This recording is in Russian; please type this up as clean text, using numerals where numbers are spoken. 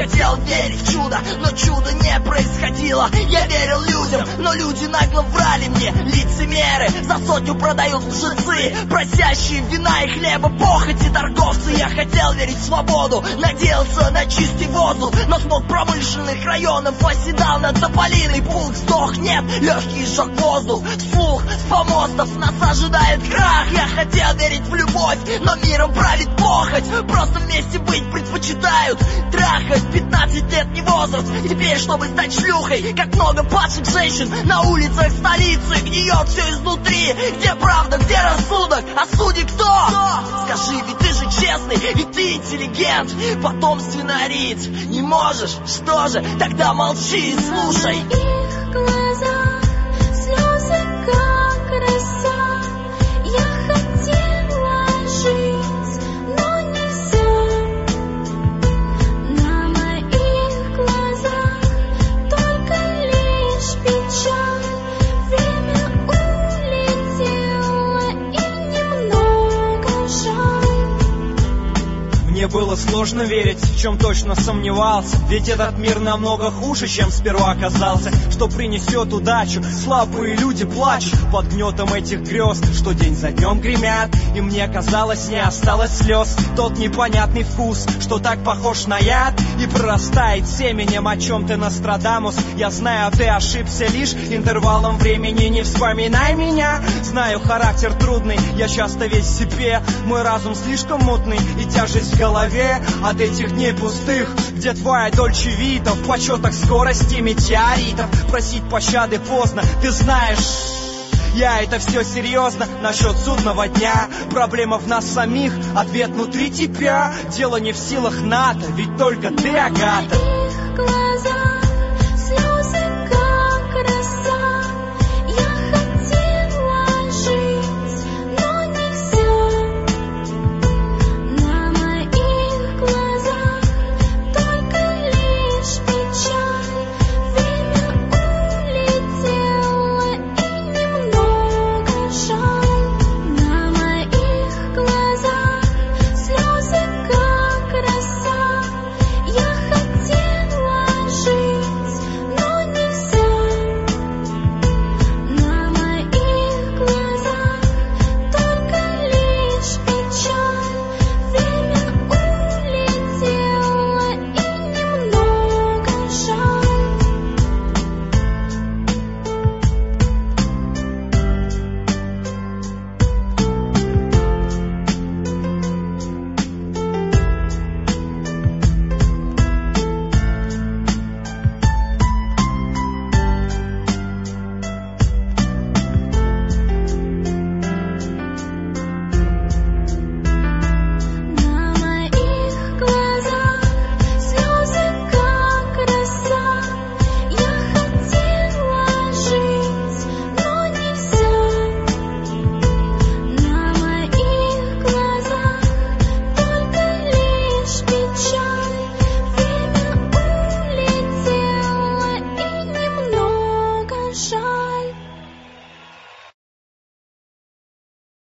хотел верить в чудо, но чудо не происходило. Я верил людям, но люди нагло врали мне. Лицемеры за сотню продают лжецы, просящие вина и хлеба похоти торговцы. Я хотел верить в свободу, надеялся на чистый воздух, но смог промышленных районов оседал над Тополиной. Пункт сдох, нет, легкий сжег воздух. Вслух с помостов нас ожидает крах. Я хотел верить в любовь, но миром правит похоть. Просто вместе быть предпочитают трахать. 15 лет не возраст, и теперь, чтобы стать шлюхой, как много падших женщин на улицах столицы. Гниет все изнутри, где правда, где рассудок, а судьи кто? Скажи, ведь ты же честный, ведь ты интеллигент, потомственно ариец. Не можешь, что же, тогда молчи и слушай. Их глаза, слезы как роса. Я хотела жить, но нельзя. На моих глазах только лишь печаль. Время улетело, и немного жаль. Мне было сложно верить, в чем точно сомневался. Ведь этот мир намного хуже, чем сперва казался. Что принесет удачу, слабые люди плачут под гнетом этих грез, что день за днем гремят. И мне казалось, не осталось слез. Тот непонятный вкус, что так похож на яд, и прорастает семенем, о чем ты, Нострадамус. Я знаю, ты ошибся лишь интервалом времени. Не вспоминай меня, знаю, характер трудный, я часто весь в себе. Мой разум слишком мутный, и тяжесть в голове от этих дней пустых, где твоя Дольче Вита в почетах скорости метеоритов. Просить пощады поздно, ты знаешь. Я это все серьезно насчет судного дня. Проблема в нас самих, ответ внутри тебя. Дело не в силах НАТО, ведь только ты, Агата.